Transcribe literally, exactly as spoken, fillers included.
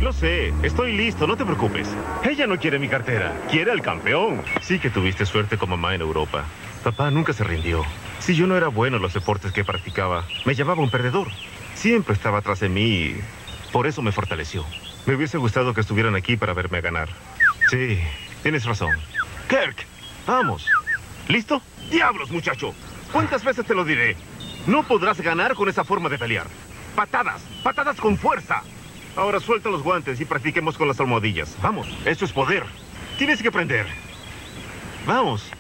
lo sé. Estoy listo, no te preocupes. Ella no quiere mi cartera. Quiere al campeón. Sí que tuviste suerte con mamá en Europa. Papá nunca se rindió. Si yo no era bueno en los deportes que practicaba, me llamaba un perdedor. Siempre estaba atrás de mí y por eso me fortaleció. Me hubiese gustado que estuvieran aquí para verme ganar. Sí, tienes razón. Kirk, vamos. ¿Listo? ¡Diablos, muchacho! ¿Cuántas veces te lo diré? No podrás ganar con esa forma de pelear. Patadas, patadas con fuerza. Ahora suelta los guantes y practiquemos con las almohadillas. Vamos, eso es poder. Tienes que aprender. Vamos.